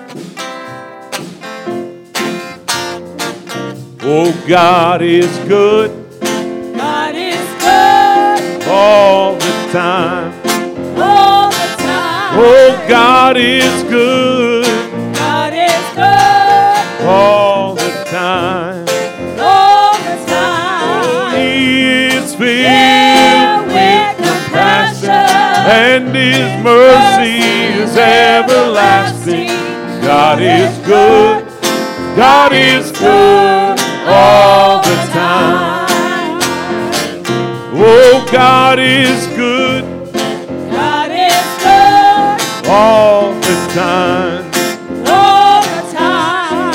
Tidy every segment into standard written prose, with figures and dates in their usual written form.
Oh, God is good. God is good. All the time. All the time. Oh, God is good. God is good. All the time. All the time. Oh, He is Filled filled with compassion. and His mercy is everlasting. God is good. God is good all the time. Oh, God is good. God is good. All the time. All the time.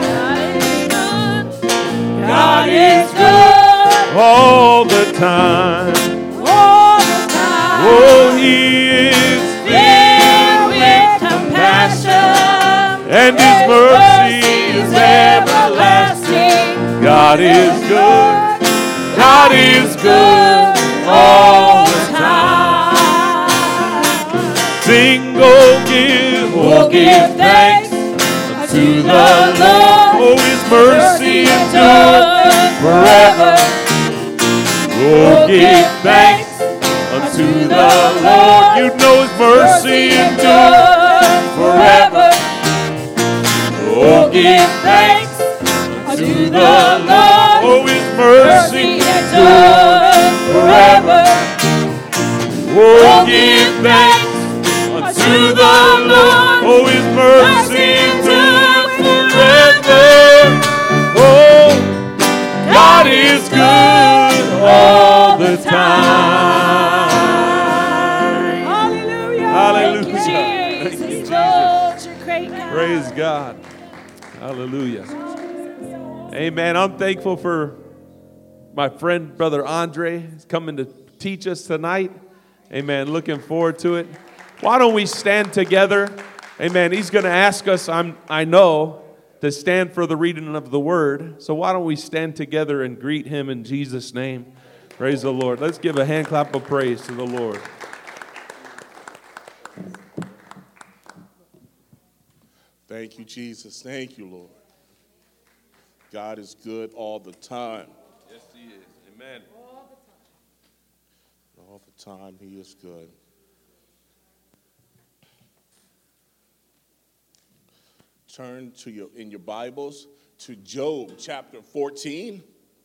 God is good. All the time. All the time. Oh, He is Filled with compassion. and His mercy is everlasting. God is good. God is good all the time. Sing, oh, give thanks to the Lord. Oh, His mercy endures forever. Oh, give thanks unto the Lord. You know His mercy endures forever. Oh, give thanks unto the Lord. Oh, His mercy endures forever. Oh, give thanks unto the Lord. Oh, His mercy endures forever. Oh, God is good all the time. Hallelujah. Hallelujah. Thank you, Thank you, Jesus. Lord, you're great God. Praise God. Hallelujah. Amen. I'm thankful for my friend, Brother Andre. He's coming to teach us tonight. Amen. Looking forward to it. Why don't we stand together? Amen. He's going to ask us, I know, to stand for the reading of the word. So why don't we stand together and greet him in Jesus' name? Praise the Lord. Let's give a hand clap of praise to the Lord. Thank you, Jesus. Thank you, Lord. God is good all the time. Yes, he is. Amen. All the time, He is good. Turn to in your Bibles to Job chapter 14.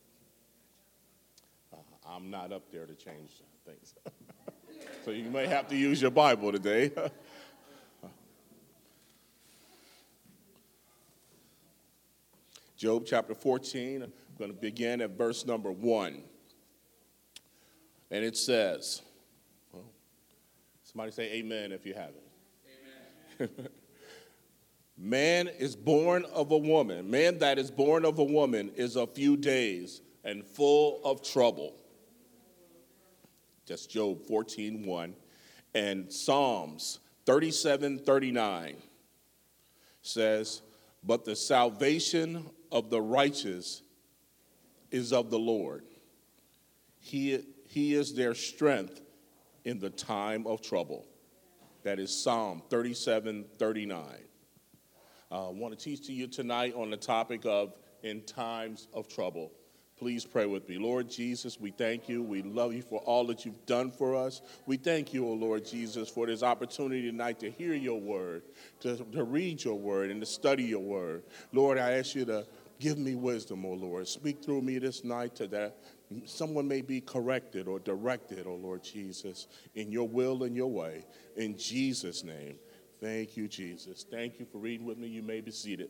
I'm not up there to change things. So you may have to use your Bible today. Job chapter 14, I'm going to begin at verse number 1. And it says, well, somebody say amen if you have it. Amen. Man is born of a woman. Man that is born of a woman is a few days and full of trouble. That's Job 14:1. And Psalms 37:39 says, but the salvation of the righteous is of the Lord. He is their strength in the time of trouble. That is Psalm 37:39. I want to teach to you tonight on the topic of in times of trouble. Please pray with me. Lord Jesus, we thank you. We love you for all that you've done for us. We thank you, O Lord Jesus, for this opportunity tonight to hear your word, to read your word, and to study your word. Lord, I ask you to give me wisdom, O Lord. Speak through me this night to that someone may be corrected or directed, O Lord Jesus, in your will and your way. In Jesus' name, thank you, Jesus. Thank you for reading with me. You may be seated.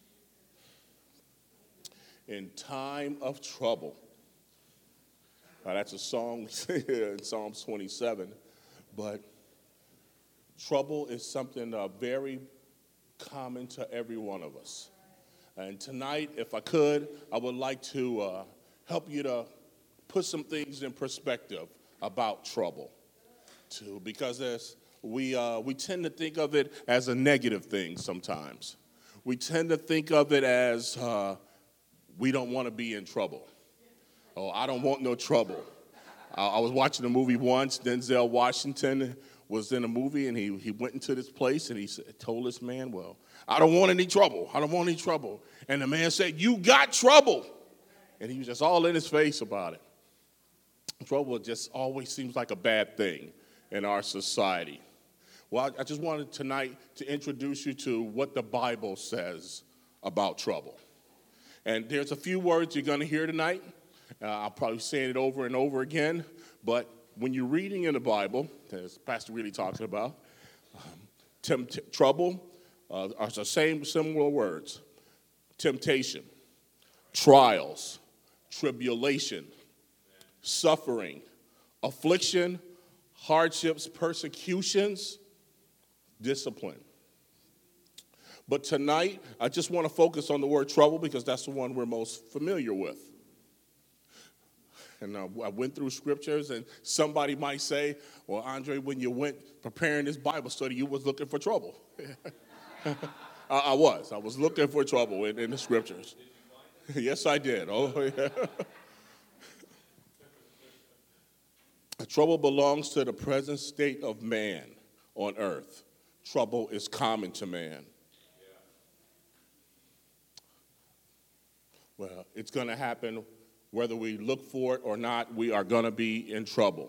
In time of trouble. Now, that's a song in Psalms 27, but trouble is something very common to every one of us. And tonight, if I could, I would like to help you to put some things in perspective about trouble, too, because we tend to think of it as a negative thing sometimes. We tend to think of it as we don't want to be in trouble. Oh, I don't want no trouble. I was watching a movie once, Denzel Washington was in a movie, and he went into this place, and he told this man, well, I don't want any trouble. I don't want any trouble. And the man said, you got trouble. And he was just all in his face about it. Trouble just always seems like a bad thing in our society. Well, I just wanted tonight to introduce you to what the Bible says about trouble. And there's a few words you're going to hear tonight. I'll probably say it over and over again. But when you're reading in the Bible, as Pastor really talking about, trouble are the same similar words. Temptation, trials, tribulation, suffering, affliction, hardships, persecutions, discipline. But tonight, I just want to focus on the word trouble because that's the one we're most familiar with. And I went through scriptures, and somebody might say, well, Andre, when you went preparing this Bible study, you was looking for trouble. I was looking for trouble in the scriptures. Yes, I did. Oh, yeah. Trouble belongs to the present state of man on earth. Trouble is common to man. Well, it's going to happen whether we look for it or not. We are going to be in trouble.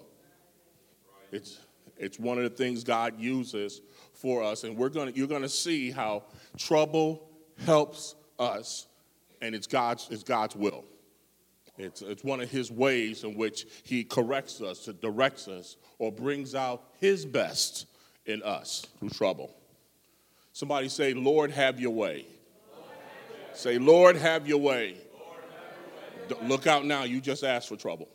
It's one of the things God uses for us, and you're going to see how trouble helps us, and it's God's will. It's one of his ways in which he corrects us, directs us, or brings out his best in us through trouble. Somebody say, Lord, have your way. Say, Lord, have your way. Look out now, you just asked for trouble.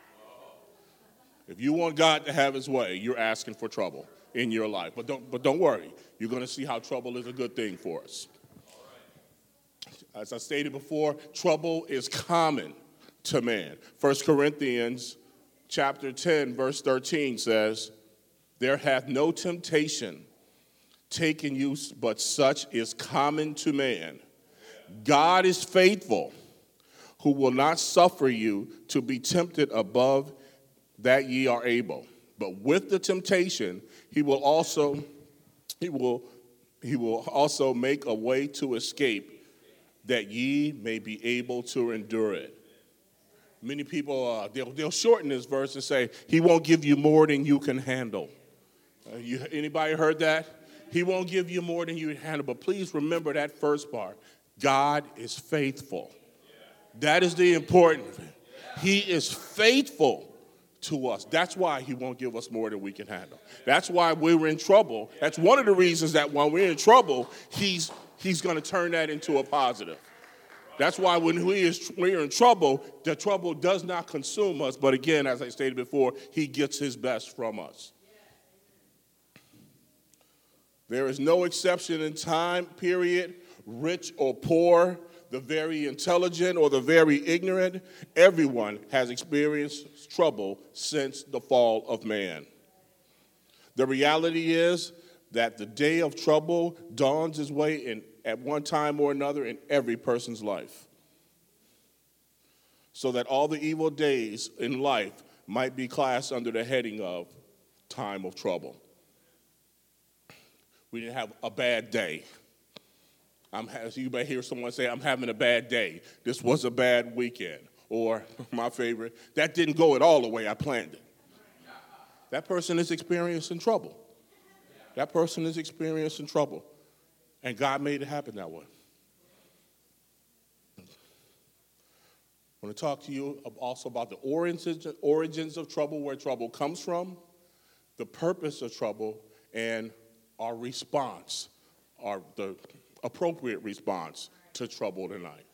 If you want God to have his way, you're asking for trouble in your life. But don't worry. You're going to see how trouble is a good thing for us. As I stated before, trouble is common to man. 1 Corinthians chapter 10, verse 13 says, there hath no temptation taken you, but such is common to man. God is faithful, who will not suffer you to be tempted above that ye are able. But with the temptation, he will also make a way to escape, that ye may be able to endure it. Many people, they'll shorten this verse and say, he won't give you more than you can handle. Anybody heard that? He won't give you more than you can handle. But please remember that first part. God is faithful. That is the important thing. He is faithful to us. That's why he won't give us more than we can handle. That's why we're in trouble. That's one of the reasons that when we're in trouble, he's going to turn that into a positive. That's why when we're in trouble, the trouble does not consume us. But again, as I stated before, he gets his best from us. There is no exception in time, period, rich or poor, the very intelligent or the very ignorant. Everyone has experienced trouble since the fall of man. The reality is that the day of trouble dawns its way at one time or another in every person's life, so that all the evil days in life might be classed under the heading of time of trouble. We didn't have a bad day. You may hear someone say, I'm having a bad day. This was a bad weekend. Or, my favorite, that didn't go at all the way I planned it. That person is experiencing trouble. That person is experiencing trouble. And God made it happen that way. I want to talk to you also about the origins of trouble, where trouble comes from, the purpose of trouble, and our response, the appropriate response to trouble tonight.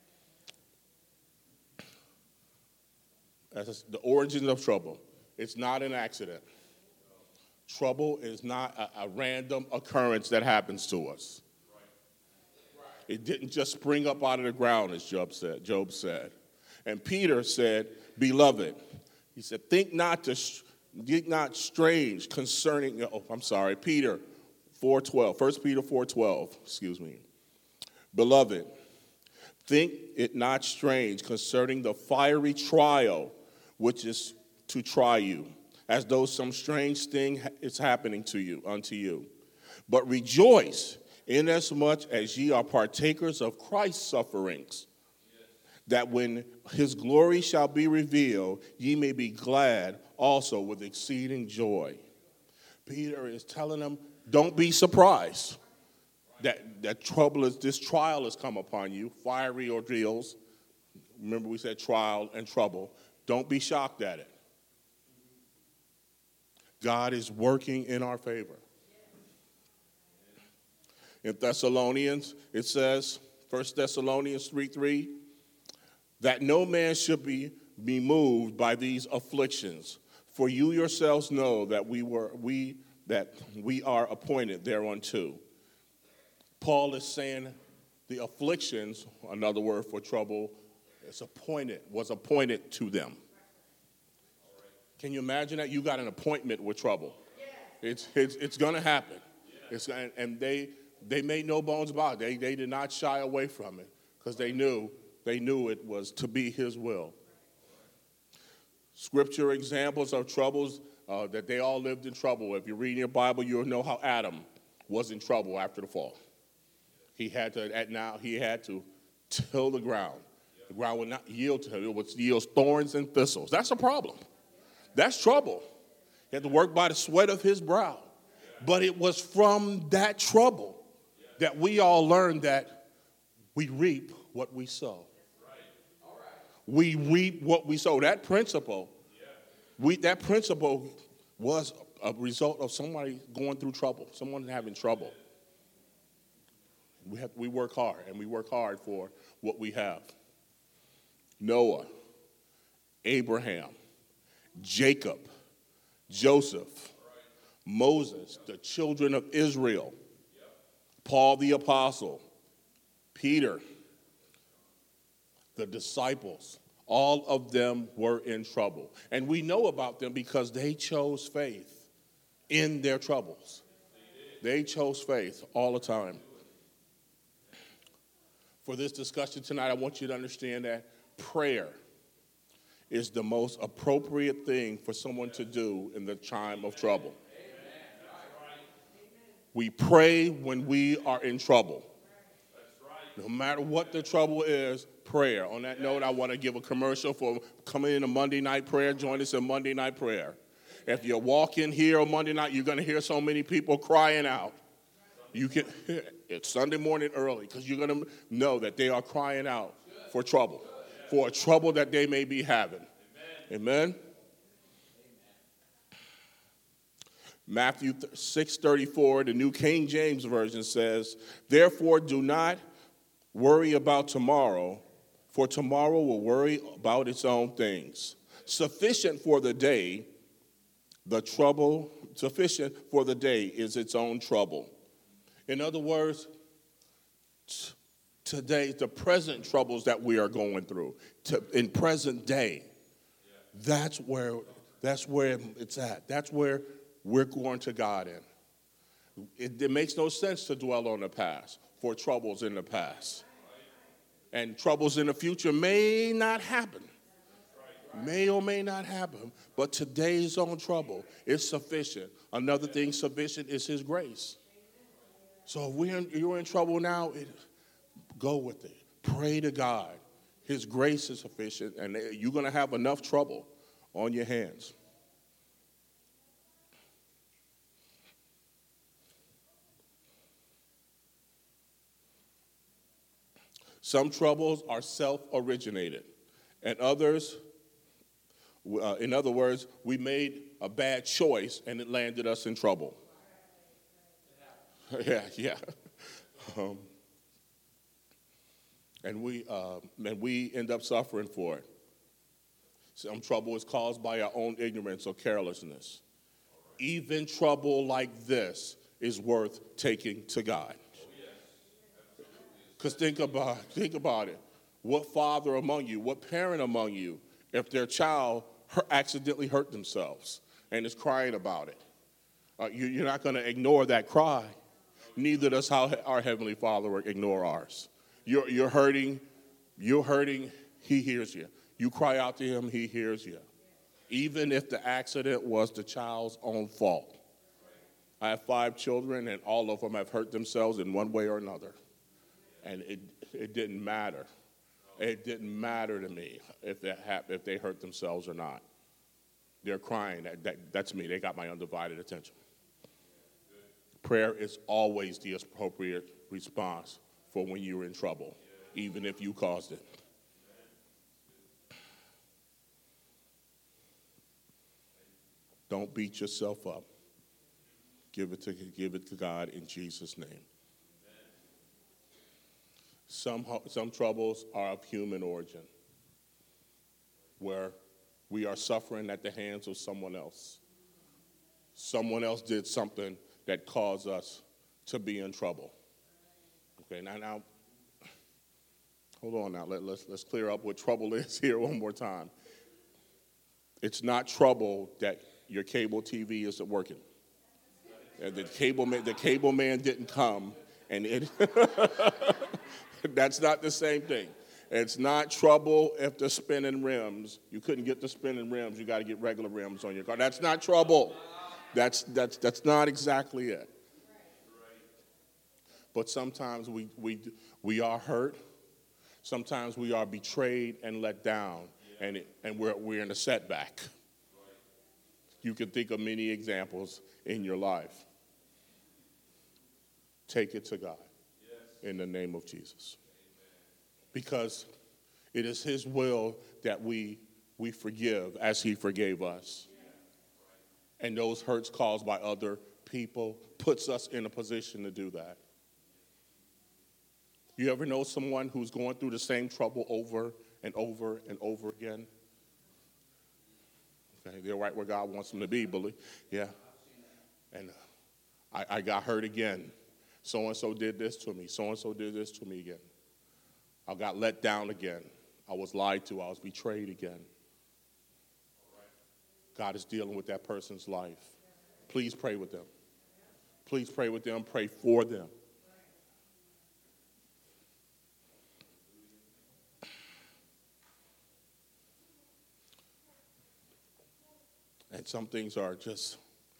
As the origins of trouble, it's not an accident. Trouble is not a random occurrence that happens to us. It didn't just spring up out of the ground, as Job said. And Peter said, beloved, he said, think not strange concerning, Peter 4:12, 1 Peter 4:12, Beloved, think it not strange concerning the fiery trial which is to try you, as though some strange thing is happening to you, unto you. But rejoice, inasmuch as ye are partakers of Christ's sufferings, that when his glory shall be revealed, ye may be glad also with exceeding joy. Peter is telling them, don't be surprised that this trial has come upon you, fiery ordeals. Remember we said trial and trouble. Don't be shocked at it. God is working in our favor. In Thessalonians, it says, 1 Thessalonians 3:3, that no man should be moved by these afflictions, for you yourselves know that we are appointed thereunto. Paul is saying the afflictions, another word for trouble, was appointed to them. Can you imagine that? You got an appointment with trouble. It's going to happen. And they made no bones about it. They did not shy away from it because they knew it was to be his will. Scripture examples of troubles that they all lived in trouble. If you read your Bible, you'll know how Adam was in trouble after the fall. He had to till the ground. The ground would not yield to him. It would yield thorns and thistles. That's a problem. That's trouble. He had to work by the sweat of his brow. But it was from that trouble that we all learned that we reap what we sow. We reap what we sow. That principle was a result of somebody going through trouble, someone having trouble. We work hard, and we work hard for what we have. Noah, Abraham, Jacob, Joseph, Moses, the children of Israel, Paul the apostle, Peter, the disciples, all of them were in trouble. And we know about them because they chose faith in their troubles. They chose faith all the time. For this discussion tonight, I want you to understand that prayer is the most appropriate thing for someone to do in the time of trouble. We pray when we are in trouble. No matter what the trouble is, prayer. On that note, I want to give a commercial for coming in a Monday night prayer. Join us in Monday night prayer. If you walk in here on Monday night, you're going to hear so many people crying out. It's Sunday morning early because you're going to know that they are crying out for trouble, for a trouble that they may be having. Amen. Matthew 6:34, the New King James Version says, therefore do not worry about tomorrow, for tomorrow will worry about its own things. Sufficient for the day is its own trouble. In other words, today, the present troubles that we are going through, in present day, that's where it's at. That's where we're going to God in. It makes no sense to dwell on the past for troubles in the past. And troubles in the future may not happen. May or may not happen. But today's own trouble is sufficient. Another thing sufficient is his grace. So if you're in trouble now, go with it. Pray to God. His grace is sufficient, and you're going to have enough trouble on your hands. Some troubles are self-originated, and others, in other words, we made a bad choice and it landed us in trouble. Yeah. And we end up suffering for it. Some trouble is caused by our own ignorance or carelessness. Even trouble like this is worth taking to God. Because think about it. What father among you, what parent among you, if their child accidentally hurt themselves and is crying about it, you're not going to ignore that cry. Neither does our Heavenly Father ignore ours. You're hurting, he hears you. You cry out to him, he hears you. even if the accident was the child's own fault. I have 5 children, and all of them have hurt themselves in one way or another. And it didn't matter. It didn't matter to me if they hurt themselves or not. They're crying. That's me. They got my undivided attention. Prayer is always the appropriate response for when you're in trouble, even if you caused it. Don't beat yourself up. Give it to God in Jesus' name. Some troubles are of human origin, where we are suffering at the hands of someone else. Someone else did something that caused us to be in trouble. Okay, now hold on now. Let's clear up what trouble is here one more time. It's not trouble that your cable TV isn't working. The cable man didn't come, and it that's not the same thing. It's not trouble if the spinning rims, you couldn't get the spinning rims, you got to get regular rims on your car. That's not trouble. That's not exactly it. But sometimes we are hurt. Sometimes we are betrayed and let down, and we're in a setback. You can think of many examples in your life. Take it to God in the name of Jesus. Because it is his will that we forgive as he forgave us. And those hurts caused by other people puts us in a position to do that. You ever know someone who's going through the same trouble over and over and over again? Okay, they're right where God wants them to be, believe. Yeah. And I got hurt again. So-and-so did this to me. So-and-so did this to me again. I got let down again. I was lied to. I was betrayed again. God is dealing with that person's life. Please pray with them. Please pray with them. Pray for them. And some things are just,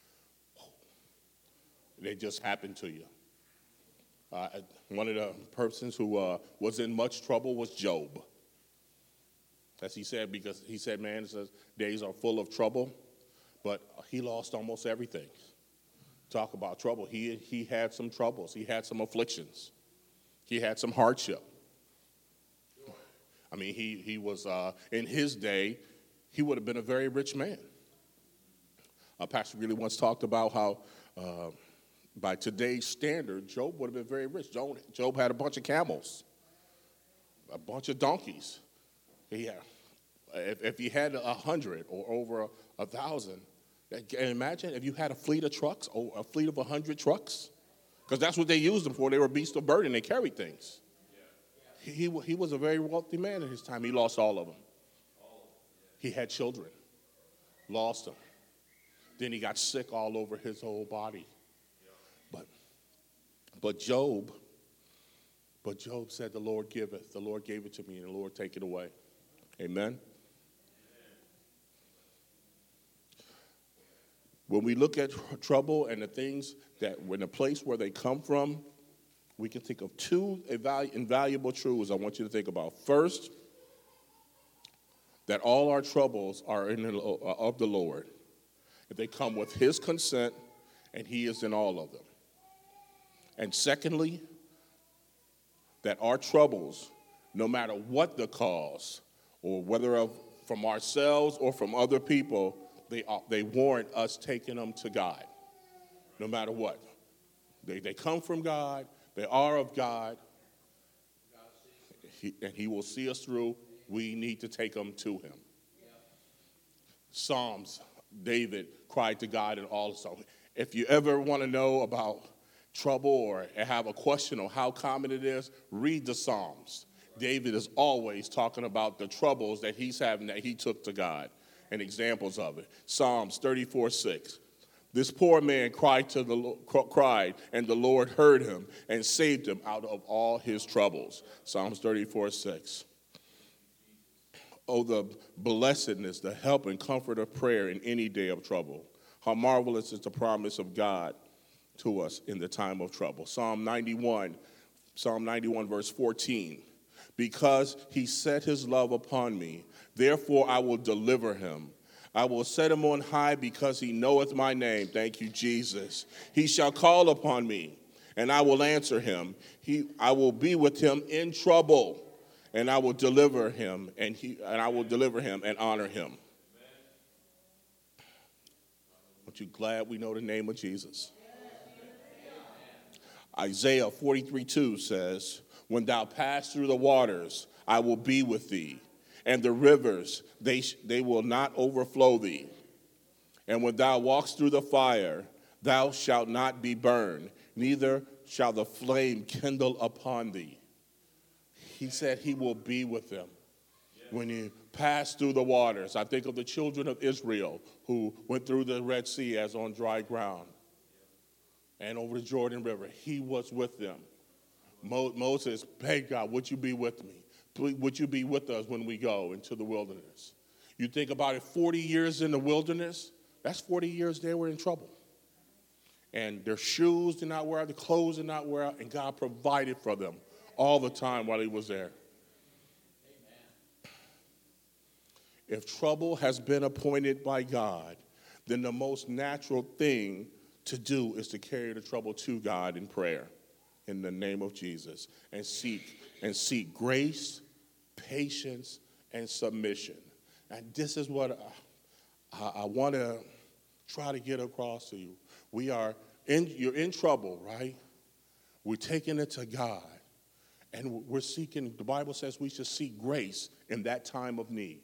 they just happen to you. One of the persons who was in much trouble was Job. As he said, because he said, man, his days are full of trouble, but he lost almost everything. Talk about trouble. He had some troubles. He had some afflictions. He had some hardship. I mean, he was, in his day, he would have been a very rich man. Pastor really once talked about how, by today's standard, Job would have been very rich. Job had a bunch of camels, a bunch of donkeys. If he had 100 or over 1,000, imagine if you had a fleet of trucks, or a fleet of 100 trucks, because that's what they used them for. They were beasts of burden. They carried things. He was a very wealthy man in his time. He lost all of them. He had children, lost them. Then he got sick all over his whole body. But Job said, the Lord giveth, the Lord gave it to me, and the Lord take it away. Amen? When we look at trouble and the things that, in the place where they come from, we can think of 2 invaluable truths I want you to think about. First, that all our troubles are of the Lord. If they come with his consent, and he is in all of them. And secondly, that our troubles, no matter what the cause, or whether from ourselves or from other people, they warrant us taking them to God, no matter what. They come from God. They are of God. And he will see us through. We need to take them to him. Psalms, David cried to God in all the songs. If you ever want to know about trouble or have a question on how common it is, read the Psalms. David is always talking about the troubles that he's having that he took to God and examples of it. Psalms 34:6. This poor man cried, and the Lord heard him and saved him out of all his troubles. Psalms 34:6. Oh, the blessedness, the help and comfort of prayer in any day of trouble. How marvelous is the promise of God to us in the time of trouble. Psalm 91 verse 14. Because he set his love upon me, therefore I will deliver him. I will set him on high because he knoweth my name. Thank you, Jesus. He shall call upon me, and I will answer him. I will be with him in trouble, and I will deliver him, and I will deliver him and honor him. Aren't you glad we know the name of Jesus? Isaiah 43:2 says, when thou pass through the waters, I will be with thee, and the rivers, they will not overflow thee. And when thou walkest through the fire, thou shalt not be burned, neither shall the flame kindle upon thee. He said he will be with them when you pass through the waters. I think of the children of Israel who went through the Red Sea as on dry ground and over the Jordan River. He was with them. Moses begged God, would you be with me? Would you be with us when we go into the wilderness? You think about it, 40 years in the wilderness, that's 40 years they were in trouble. And their shoes did not wear out, the clothes did not wear out, and God provided for them all the time while he was there. Amen. If trouble has been appointed by God, then the most natural thing to do is to carry the trouble to God in prayer in the name of Jesus and seek grace, patience, and submission. And this is what I want to try to get across to you. You're in trouble, right? We're taking it to God. And we're seeking, the Bible says we should seek grace in that time of need.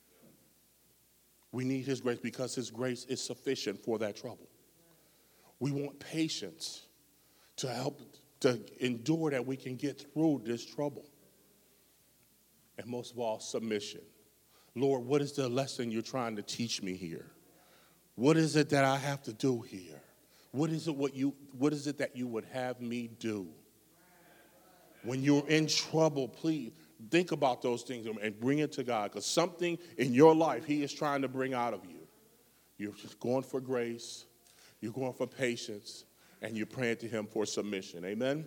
We need his grace because his grace is sufficient for that trouble. We want patience to help to endure that we can get through this trouble. And most of all, submission. Lord, what is the lesson you're trying to teach me here? What is it that I have to do here? What is it that you would have me do? When you're in trouble, please think about those things and bring it to God, because something in your life he is trying to bring out of you. You're just going for grace, you're going for patience, and you're praying to him for submission. Amen?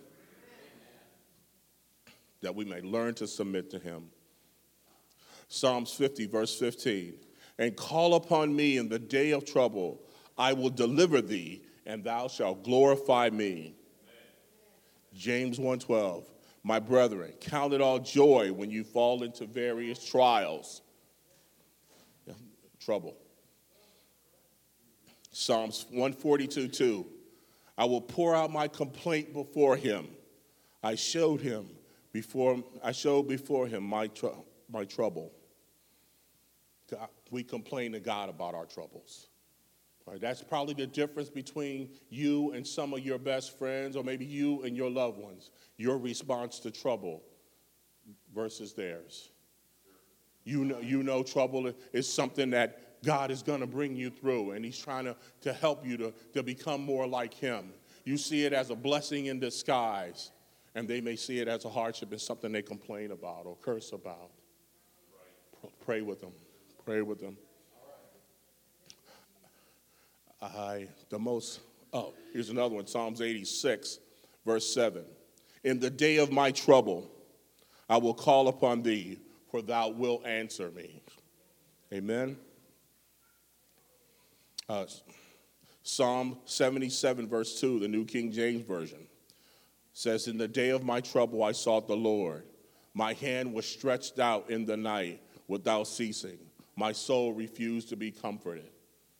That we may learn to submit to him. Psalms 50, verse 15. And call upon me in the day of trouble. I will deliver thee, and thou shalt glorify me. James 1:12. My brethren, count it all joy when you fall into various trials. Trouble. Psalms 142:2. I will pour out my complaint before him. I showed before him my trouble. God, we complain to God about our troubles. Right, that's probably the difference between you and some of your best friends, or maybe you and your loved ones. Your response to trouble versus theirs. You know trouble is something that God is going to bring you through, and he's trying to help you to become more like him. You see it as a blessing in disguise, and they may see it as a hardship and something they complain about or curse about. Pray with them. Pray with them. Here's another one, Psalms 86, verse 7. In the day of my trouble, I will call upon thee, for thou wilt answer me. Amen. Psalm 77, verse 2, the New King James Version, says, in the day of my trouble I sought the Lord. My hand was stretched out in the night without ceasing. My soul refused to be comforted.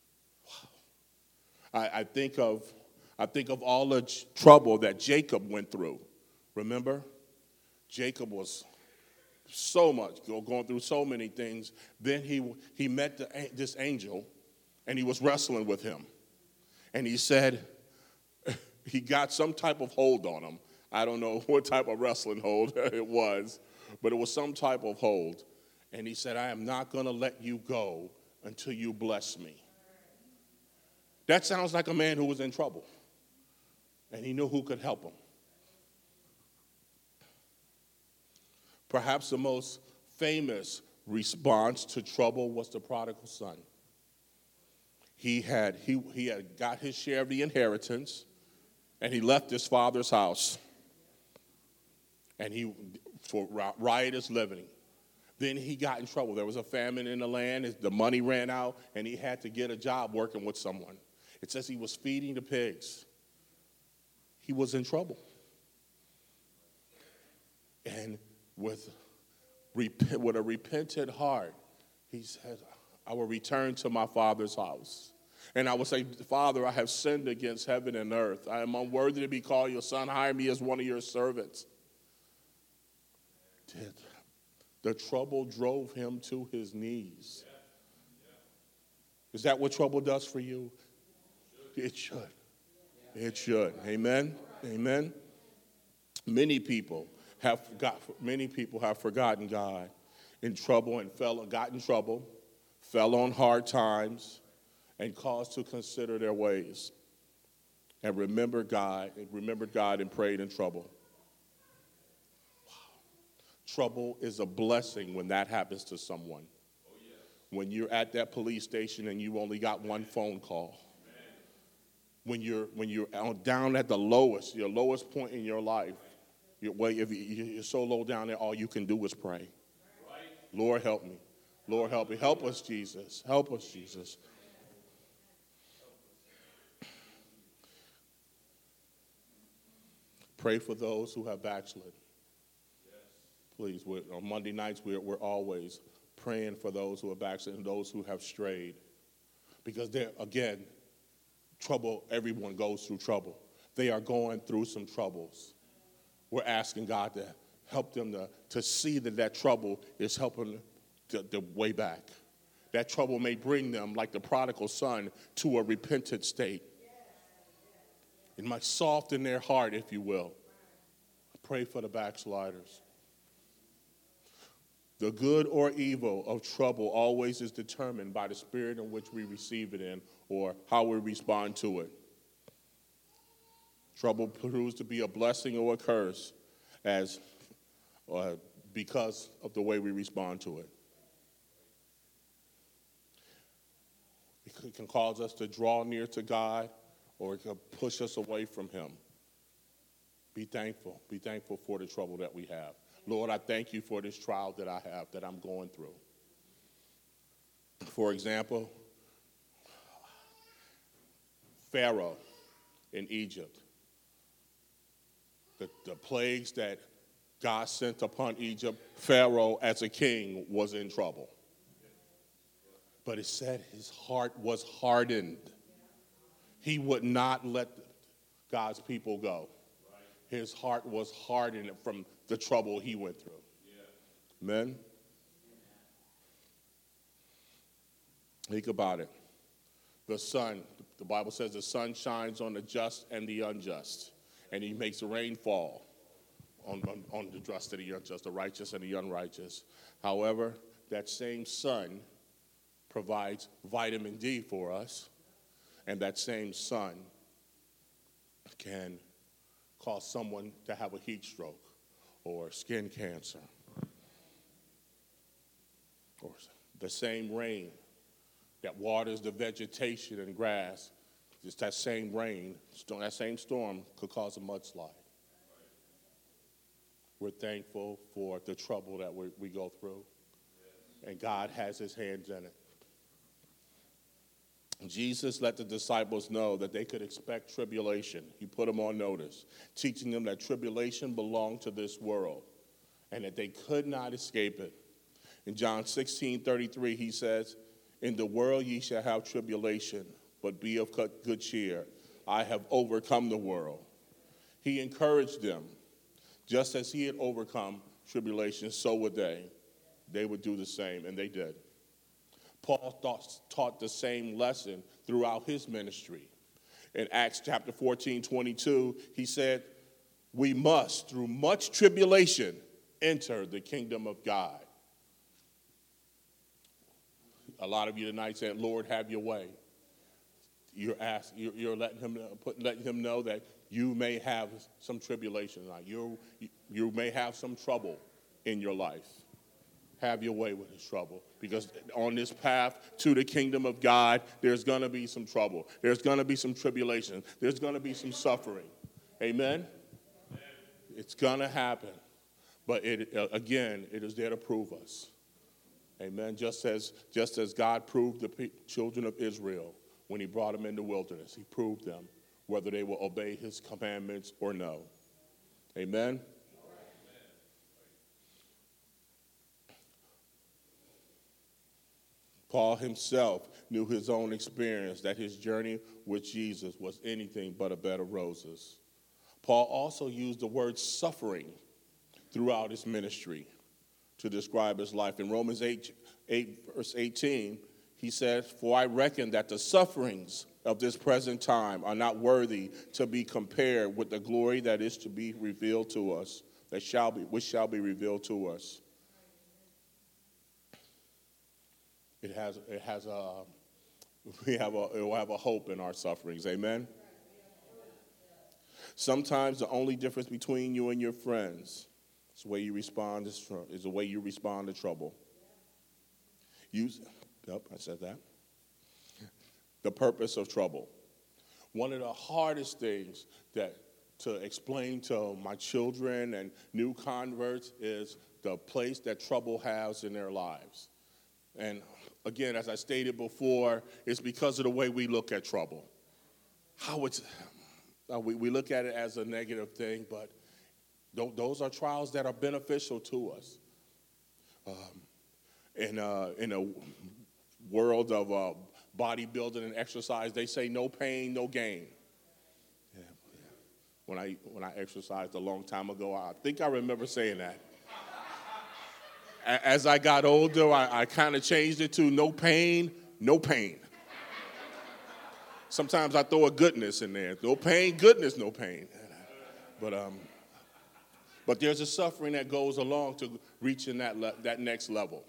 Wow. I think of all the trouble that Jacob went through. Remember? Jacob was so much, going through so many things. Then he met this angel, and he was wrestling with him. And he said he got some type of hold on him. I don't know what type of wrestling hold it was, but it was some type of hold. And he said, I am not going to let you go until you bless me. That sounds like a man who was in trouble, and he knew who could help him. Perhaps the most famous response to trouble was the prodigal son. He had got his share of the inheritance, and he left his father's house, and he for riotous living. Then he got in trouble. There was a famine in the land. The money ran out, and he had to get a job working with someone. It says he was feeding the pigs. He was in trouble. And with a repentant heart, he said, I will return to my father's house. And I will say, Father, I have sinned against heaven and earth. I am unworthy to be called your son. Hire me as one of your servants. The trouble drove him to his knees. Is that what trouble does for you? It should. It should. Amen. Amen. Many people have forgotten God in trouble and got in trouble, fell on hard times, and caused to consider their ways, and remembered God and prayed in trouble. Wow. Trouble is a blessing when that happens to someone. Oh, yes. When you're at that police station and you only got one phone call. When you're down at the lowest, your lowest point in your life, if you're so low down there, all you can do is pray. Right. Lord, help me. Lord, help me. Help us, Jesus. Help us, Jesus. Pray for those who have backslid. Yes. Please, on Monday nights, we're always praying for those who have backslid and those who have strayed. Because again, trouble, everyone goes through trouble. They are going through some troubles. We're asking God to help them to see that trouble is helping the way back. That trouble may bring them, like the prodigal son, to a repentant state. It might soften their heart, if you will. Pray for the backsliders. The good or evil of trouble always is determined by the spirit in which we receive it in or how we respond to it. Trouble proves to be a blessing or a curse because of the way we respond to it. It can cause us to draw near to God, or it can push us away from him. Be thankful. Be thankful for the trouble that we have. Lord, I thank you for this trial that I have, that I'm going through. For example, Pharaoh in Egypt. The plagues that God sent upon Egypt, Pharaoh as a king was in trouble. But it said his heart was hardened. He would not let God's people go. His heart was hardened from the trouble he went through. Amen? Think about it. The sun, the Bible says the sun shines on the just and the unjust. And he makes the rain fall on the just and the unjust, the righteous and the unrighteous. However, that same sun provides vitamin D for us, and that same sun can cause someone to have a heat stroke or skin cancer. Or the same rain that waters the vegetation and grass, just that same rain, that same storm could cause a mudslide. We're thankful for the trouble that we go through, and God has his hands in it. Jesus let the disciples know that they could expect tribulation. He put them on notice, teaching them that tribulation belonged to this world and that they could not escape it. In John 16:33, he says, "In the world ye shall have tribulation, but be of good cheer. I have overcome the world." He encouraged them. Just as he had overcome tribulation, so would they. They would do the same, and they did. Paul taught the same lesson throughout his ministry. In Acts chapter 14:22, he said, "We must, through much tribulation, enter the kingdom of God." A lot of you tonight saying, "Lord, have your way." You're letting him know that you may have some tribulation tonight. You may have some trouble in your life. have your way with his trouble. Because on this path to the kingdom of God, there's going to be some trouble. There's going to be some tribulation. There's going to be some suffering. Amen? It's going to happen. But again, it is there to prove us. Amen? Just as God proved the children of Israel when he brought them in the wilderness. He proved them whether they will obey his commandments or no. Amen? Paul himself knew his own experience that his journey with Jesus was anything but a bed of roses. Paul also used the word suffering throughout his ministry to describe his life. In Romans 8 verse 18, he says, "For I reckon that the sufferings of this present time are not worthy to be compared with the glory that is to be revealed to us, which shall be revealed to us." It will have a hope in our sufferings. Amen. Sometimes the only difference between you and your friends is the way you respond to trouble. I said that. The purpose of trouble. One of the hardest things to explain to my children and new converts is the place that trouble has in their lives. And again, as I stated before, it's because of the way we look at trouble. We look at it as a negative thing, but those are trials that are beneficial to us. In a world of bodybuilding and exercise, they say no pain, no gain. Yeah. When I exercised a long time ago, I think I remember saying that. As I got older, I kind of changed it to no pain, no pain. Sometimes I throw a goodness in there. No pain, goodness, no pain. But there's a suffering that goes along to reaching that next level.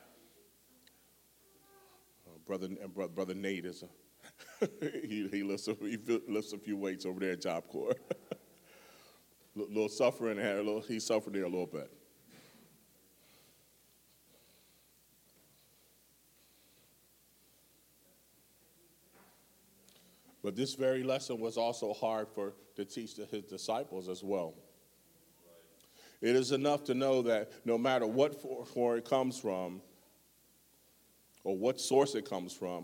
Brother Nate is he lifts a few weights over there at Job Corps. little suffering there. He suffered there a little bit. But this very lesson was also hard to teach to his disciples as well. It is enough to know that no matter what for it comes from, or what source it comes from,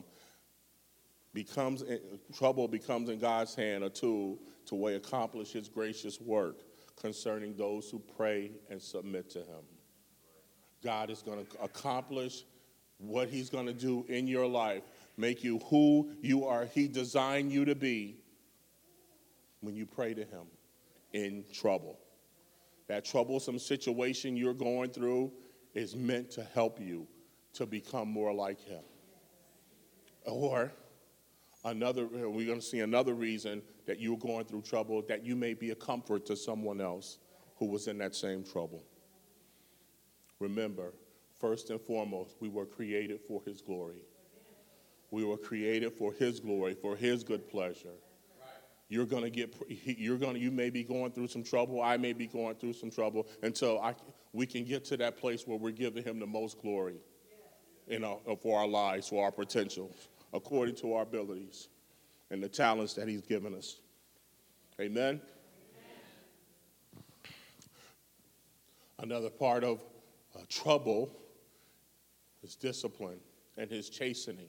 trouble becomes in God's hand a tool to accomplish his gracious work concerning those who pray and submit to him. God is going to accomplish what he's going to do in your life, make you who you are. He designed you to be when you pray to him in trouble. That troublesome situation you're going through is meant to help you to become more like him. Or we're going to see another reason that you're going through trouble, that you may be a comfort to someone else who was in that same trouble. Remember, first and foremost, we were created for his glory. We were created for his glory, for his good pleasure. You may be going through some trouble. I may be going through some trouble until we can get to that place where we're giving him the most glory for our lives, for our potential, according to our abilities and the talents that he's given us. Amen? Another part of trouble is discipline and his chastening.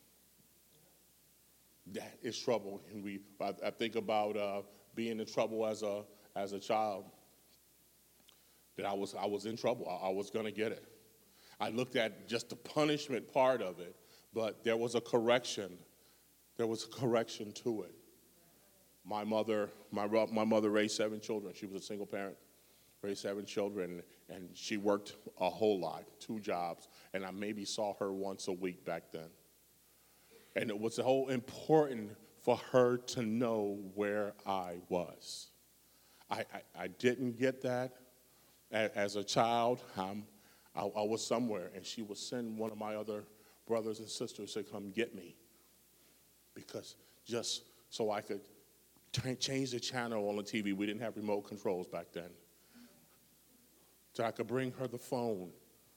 That is trouble. And I think about being in trouble as a child. That I was in trouble. I was going to get it. I looked at just the punishment part of it, but there was a correction. There was a correction to it. My mother raised 7 children. She was a single parent, raised 7 children, and she worked a whole lot, 2 jobs, and I maybe saw her once a week back then. And it was so important for her to know where I was. I didn't get that as a child. I was somewhere, and she would send one of my other brothers and sisters to come get me, because just so I could change the channel on the TV. We didn't have remote controls back then. So I could bring her the phone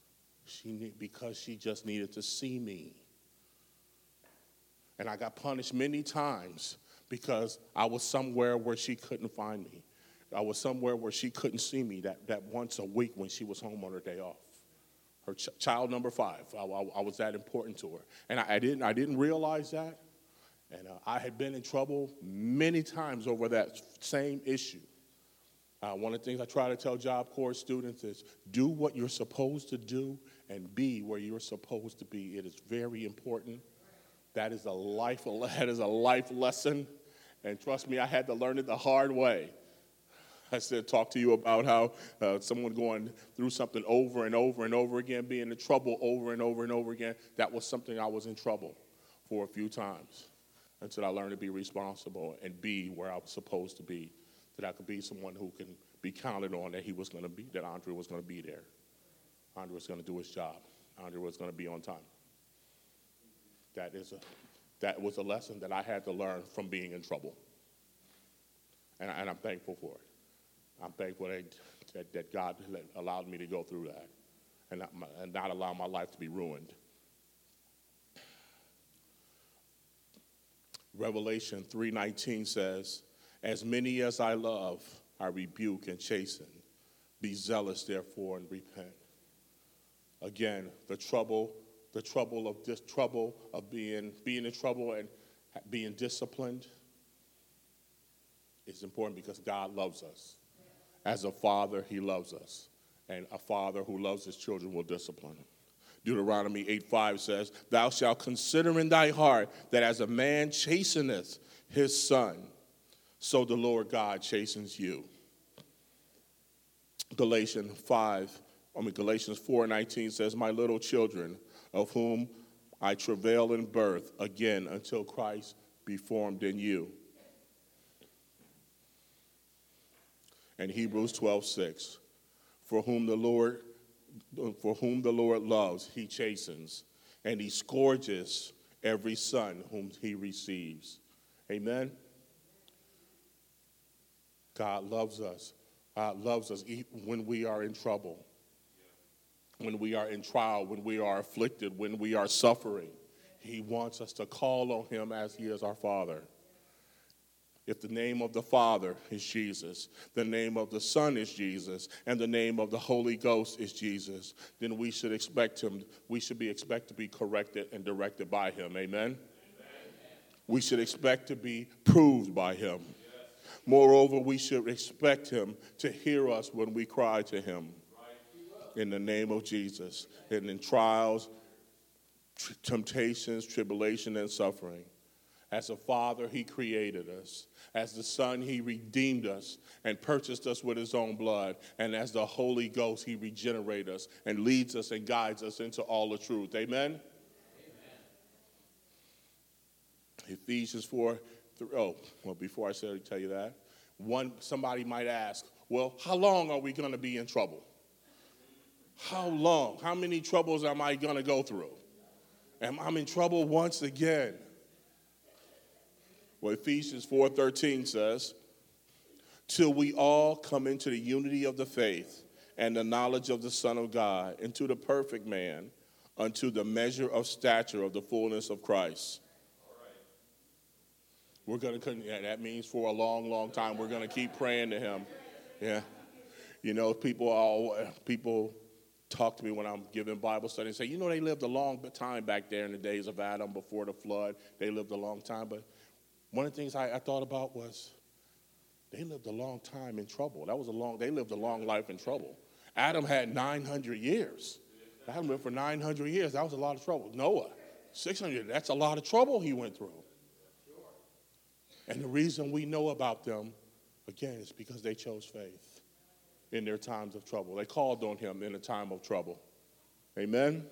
because she just needed to see me. And I got punished many times because I was somewhere where she couldn't find me. I was somewhere where she couldn't see me that once a week when she was home on her day off. Her child number 5, I was that important to her. And I didn't realize that. And I had been in trouble many times over that same issue. One of the things I try to tell Job Corps students is do what you're supposed to do and be where you're supposed to be. It is very important. That is a life lesson. And trust me, I had to learn it the hard way. I said, talk to you about how someone going through something over and over and over again, being in trouble over and over and over again. That was something I was in trouble for a few times until I learned to be responsible and be where I was supposed to be, that I could be someone who can be counted on, that he was going to be, that Andre was going to be there. Andre was going to do his job. Andre was going to be on time. That was a lesson that I had to learn from being in trouble. And I'm thankful for it. I'm thankful that God allowed me to go through that and not allow my life to be ruined. Revelation 3:19 says, as many as I love, I rebuke and chasten. Be zealous, therefore, and repent. Again, the trouble of being in trouble and being disciplined is important because God loves us. As a father, he loves us. And a father who loves his children will discipline. Deuteronomy 8:5 says, thou shalt consider in thy heart that as a man chasteneth his son, so the Lord God chastens you. Galatians 4:19 says, my little children, of whom I travail in birth, again until Christ be formed in you. And Hebrews 12:6, for whom the Lord loves, he chastens, and he scourges every son whom he receives. Amen. God loves us. God loves us when we are in trouble, when we are in trial, when we are afflicted, when we are suffering. He wants us to call on him as he is our Father. If the name of the Father is Jesus, the name of the Son is Jesus, and the name of the Holy Ghost is Jesus, then we should expect to be corrected and directed by him. Amen? We should expect to be proved by him. Moreover, we should expect him to hear us when we cry to him. In the name of Jesus. And in trials, temptations, tribulation, and suffering. As a father, he created us. As the Son, he redeemed us and purchased us with his own blood. And as the Holy Ghost, he regenerates us and leads us and guides us into all the truth. Amen? Ephesians 4. Before I tell you that, somebody might ask, well, how long are we going to be in trouble? How long? How many troubles am I going to go through? I'm in trouble once again. Well, Ephesians 4:13 says, till we all come into the unity of the faith and the knowledge of the Son of God, into the perfect man, unto the measure of stature of the fullness of Christ. We're going to, that means for a long, long time, we're going to keep praying to him. Yeah. You know, people talk to me when I'm giving Bible study and say, you know, they lived a long time back there in the days of Adam before the flood. They lived a long time. But one of the things I thought about was they lived a long time in trouble. They lived a long life in trouble. Adam had 900 years. Adam lived for 900 years. That was a lot of trouble. Noah, 600. That's a lot of trouble he went through. And the reason we know about them, again, is because they chose faith in their times of trouble. They called on him in a time of trouble. Amen?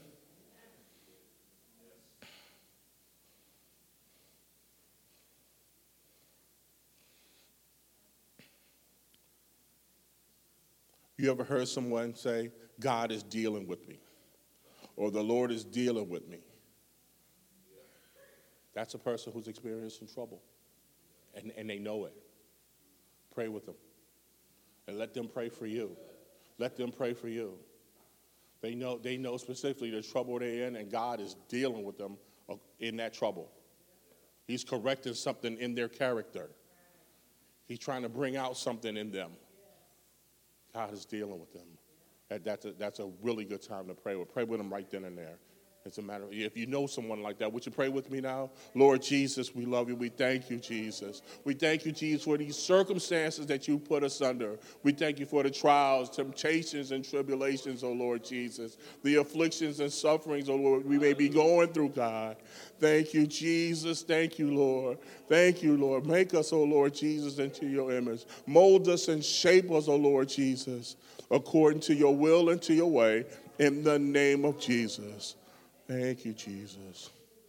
You ever heard someone say, God is dealing with me, or the Lord is dealing with me? That's a person who's experiencing trouble, and they know it. Pray with them, and let them pray for you. Let them pray for you. They know specifically the trouble they're in, and God is dealing with them in that trouble. He's correcting something in their character. He's trying to bring out something in them. God is dealing with them. That's a really good time to pray. We'll pray with them right then and there. It's a matter of, if you know someone like that, would you pray with me now? Lord Jesus, we love you. We thank you, Jesus. We thank you, Jesus, for these circumstances that you put us under. We thank you for the trials, temptations, and tribulations, oh Lord Jesus. The afflictions and sufferings, oh Lord, we may be going through, God. Thank you, Jesus. Thank you, Lord. Thank you, Lord. Make us, oh Lord Jesus, into your image. Mold us and shape us, oh Lord Jesus, according to your will and to your way, in the name of Jesus. Thank you, Jesus.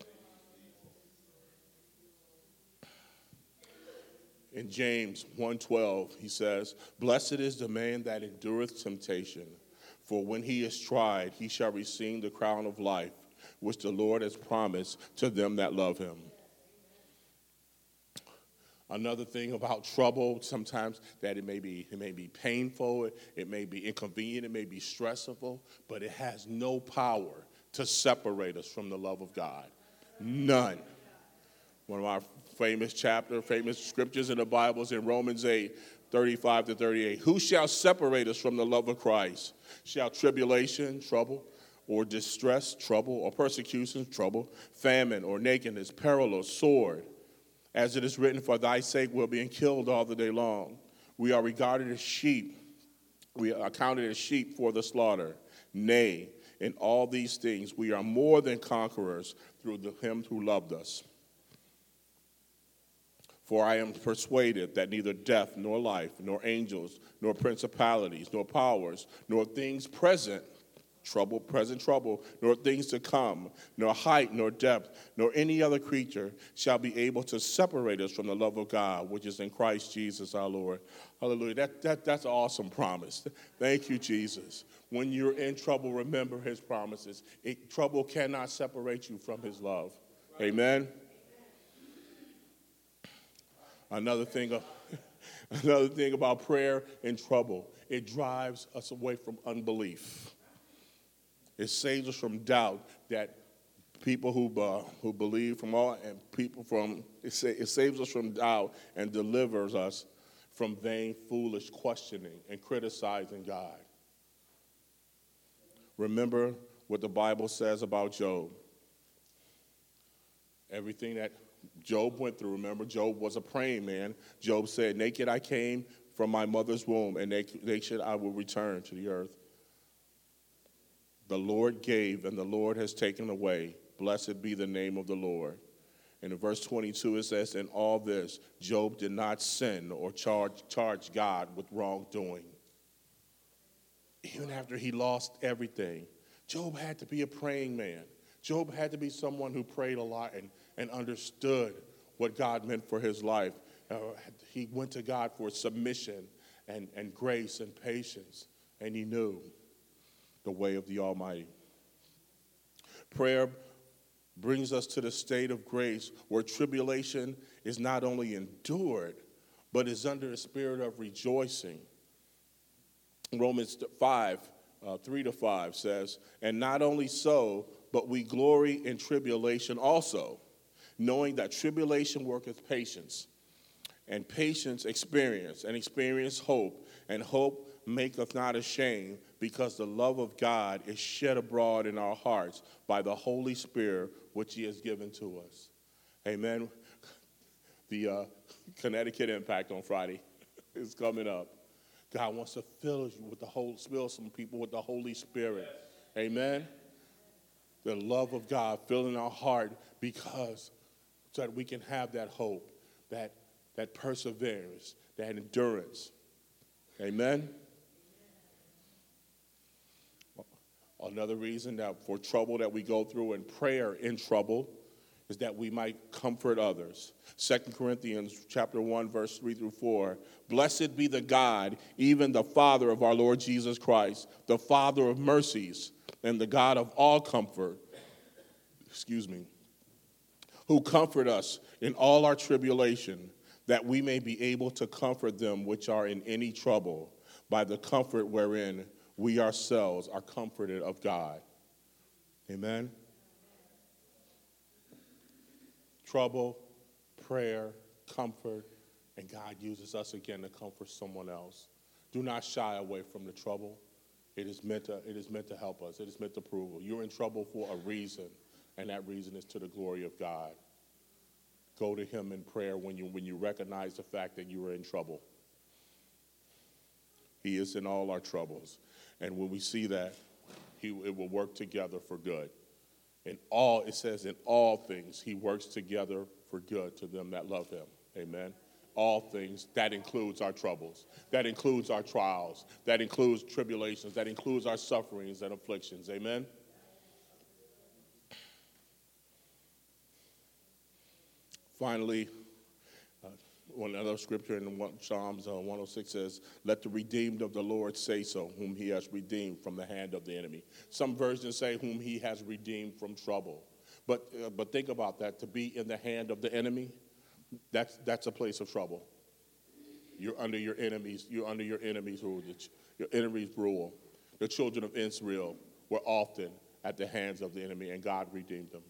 In James 1:12, he says, "Blessed is the man that endureth temptation, for when he is tried, he shall receive the crown of life, which the Lord has promised to them that love him." Another thing about trouble, sometimes that it may be painful, it may be inconvenient, it may be stressful, but it has no power to separate us from the love of God. None. One of our famous scriptures in the Bible is in Romans 8:35-38. Who shall separate us from the love of Christ? Shall tribulation, trouble, or distress, trouble, or persecution, trouble, famine, or nakedness, peril, or sword? As it is written, for thy sake we're being killed all the day long. We are regarded as sheep. We are counted as sheep for the slaughter. Nay, in all these things we are more than conquerors through him who loved us. For I am persuaded that neither death, nor life, nor angels, nor principalities, nor powers, nor things present trouble, nor things to come, nor height, nor depth, nor any other creature shall be able to separate us from the love of God, which is in Christ Jesus our Lord. Hallelujah. That's an awesome promise. Thank you, Jesus. When you're in trouble, remember his promises. Trouble cannot separate you from his love. Amen. Another thing about prayer in trouble, it drives us away from unbelief. It saves us from doubt, that people who believe from all, and people from, it saves us from doubt and delivers us from vain, foolish questioning and criticizing God. Remember what the Bible says about Job. Everything that Job went through, remember, Job was a praying man. Job said, naked I came from my mother's womb, and naked I will return to the earth. The Lord gave, and the Lord has taken away. Blessed be the name of the Lord. And in verse 22, it says, in all this, Job did not sin or charge God with wrongdoing. Even after he lost everything, Job had to be a praying man. Job had to be someone who prayed a lot and understood what God meant for his life. He went to God for submission and grace and patience, and he knew the way of the Almighty. Prayer brings us to the state of grace where tribulation is not only endured, but is under a spirit of rejoicing. Romans 5:3-5 says, and not only so, but we glory in tribulation also, knowing that tribulation worketh patience, and patience experience, and experience hope, and hope maketh not ashamed, because the love of God is shed abroad in our hearts by the Holy Spirit, which he has given to us. Amen. The Connecticut Impact on Friday is coming up. God wants to fill some people with the Holy Spirit. Amen. The love of God filling our heart, because so that we can have that hope, that perseverance, that endurance. Amen. Another reason that for trouble that we go through and prayer in trouble is that we might comfort others. 2 Corinthians chapter 1, verse 3-4. Blessed be the God, even the Father of our Lord Jesus Christ, the Father of mercies, and the God of all comfort, who comfort us in all our tribulation, that we may be able to comfort them which are in any trouble, by the comfort wherein we ourselves are comforted of God. Amen? Trouble, prayer, comfort, and God uses us again to comfort someone else. Do not shy away from the trouble. It is meant to help us. It is meant to prove. You're in trouble for a reason, and that reason is to the glory of God. Go to him in prayer when you recognize the fact that you are in trouble. He is in all our troubles. And when we see that, it will work together for good. It says in all things, he works together for good to them that love him. Amen. All things, that includes our troubles. That includes our trials. That includes tribulations. That includes our sufferings and afflictions. Amen. Finally, another scripture in Psalms 106 says, let the redeemed of the Lord say so, whom he has redeemed from the hand of the enemy. Some versions say whom he has redeemed from trouble. But think about that, to be in the hand of the enemy, that's a place of trouble. You're under your enemies' rule. Your enemies' rule. The children of Israel were often at the hands of the enemy, and God redeemed them.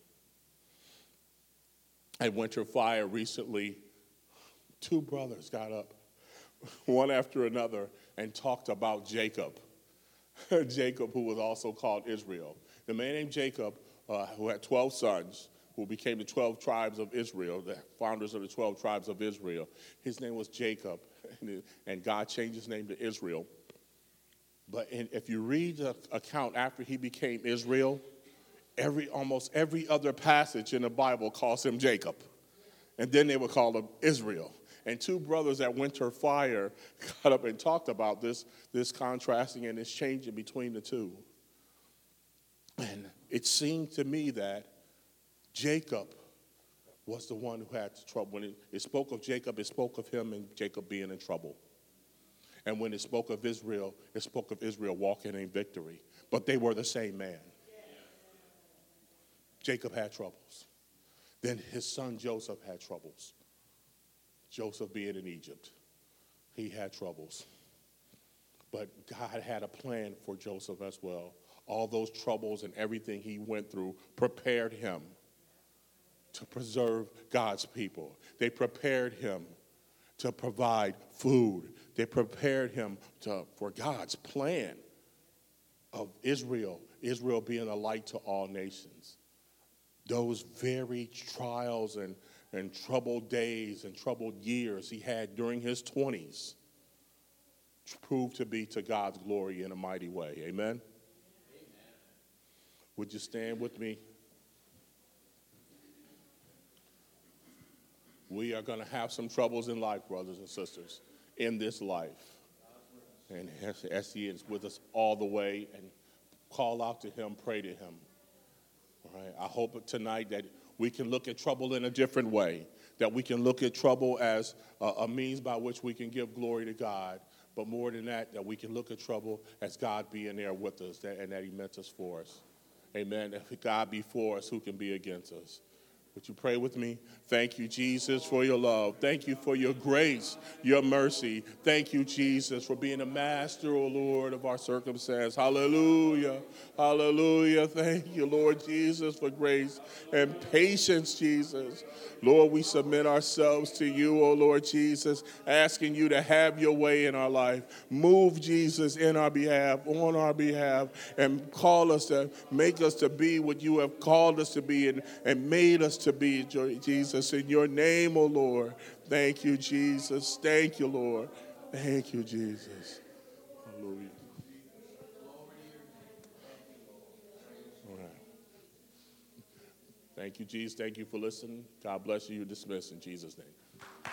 At Winter Fire recently, 2 brothers got up, one after another, and talked about Jacob. Jacob, who was also called Israel. The man named Jacob, who had 12 sons, who became the 12 tribes of Israel, the founders of the 12 tribes of Israel. His name was Jacob, and God changed his name to Israel. But if you read the account after he became Israel, almost every other passage in the Bible calls him Jacob. And then they would call him Israel. And 2 brothers at Winter Fire got up and talked about this contrasting and this changing between the two. And it seemed to me that Jacob was the one who had trouble. When it spoke of Jacob, it spoke of him and Jacob being in trouble. And when it spoke of Israel, it spoke of Israel walking in victory. But they were the same man. Jacob had troubles. Then his son Joseph had troubles. Joseph being in Egypt, he had troubles. But God had a plan for Joseph as well. All those troubles and everything he went through prepared him to preserve God's people. They prepared him to provide food. They prepared him for God's plan of Israel being a light to all nations. Those very trials and troubled days and troubled years he had during his 20s proved to be to God's glory in a mighty way. Amen? Amen. Would you stand with me? We are going to have some troubles in life, brothers and sisters, in this life. And as he is with us all the way, and call out to him, pray to him. All right. I hope tonight that we can look at trouble in a different way, that we can look at trouble as a means by which we can give glory to God. But more than that, that we can look at trouble as God being there with us and that he meant us for us. Amen. If God be for us, who can be against us? Would you pray with me? Thank you, Jesus, for your love. Thank you for your grace, your mercy. Thank you, Jesus, for being a master, O Lord, of our circumstance. Hallelujah. Hallelujah. Thank you, Lord Jesus, for grace and patience, Jesus. Lord, we submit ourselves to you, O Lord Jesus, asking you to have your way in our life. Move, Jesus, in our behalf, on our behalf, and call us to make us to be what you have called us to be and made us to be, Jesus. In your name, O Lord. Thank you, Jesus. Thank you, Lord. Thank you, Jesus. Hallelujah. All right. Thank you, Jesus. Thank you for listening. God bless you. You're dismissed in Jesus' name.